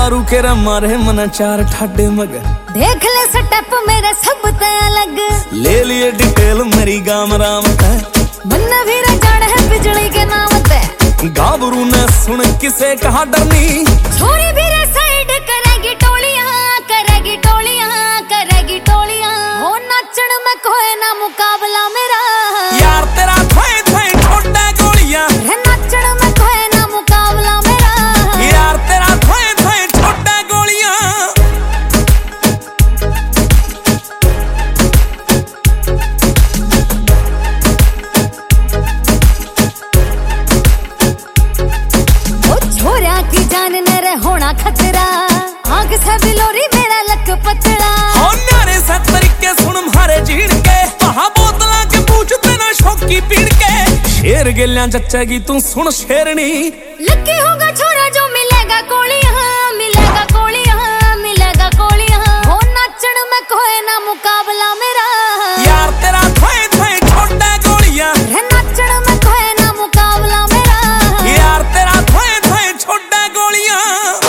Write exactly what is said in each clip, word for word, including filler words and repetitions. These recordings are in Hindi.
दारू के रा मारे मना चार ठाडे मगर देख ले स्टेप मेरे सब ते अलग ले लिए डिटेल मेरी गाम राम है मन भी जान है बिजली के नाम ते गाबरू ने सुन किसे कहा डरनी छोरी भी रे साइड करेगी टोलियां करेगी टोलियां करेगी टोलियां हो नाचण में कोई ना मुकाबला मेरा यार तेरा थाए थाए छोटा गोलियां रे नाचण में कोई ना मुकाबला मेरा यार तेरा थाए थाए छोटा गोलियां ओ छोरा की जान ने रे होना खतरा आग से बिलोरी मेरा लक पतला हो नारे से तरीके सुन मारे जीड़ के वहां बोतला के पूछते ना शौकी पीड़ के शेर गिलियां जच्चेगी तू सुन शेरनी लकी होगा छोरा जो मिलेगा कोलियां मिलेगा कोलियां मिलेगा कोलियां हो नाचण में कोई ना मुकाबला मेरा यार तेरा थाए थाए छोटा गोलियां रे नाचण में कोई ना मुकाबला मेरा यार तेरा थाए थाए छोटा गोलियां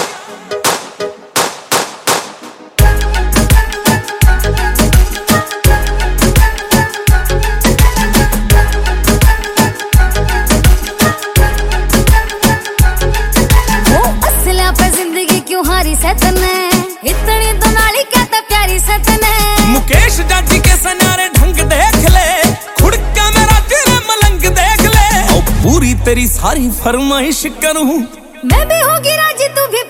क्यों हारी सतने इतनी तो नाली कहता प्यारी सतने मुकेश जाजी के सनारे ढंग देख ले खुड़का मेरा तेरे मलंग देख ले और पूरी तेरी सारी फरमाइश करूं मैं भी होगी राजी तू भी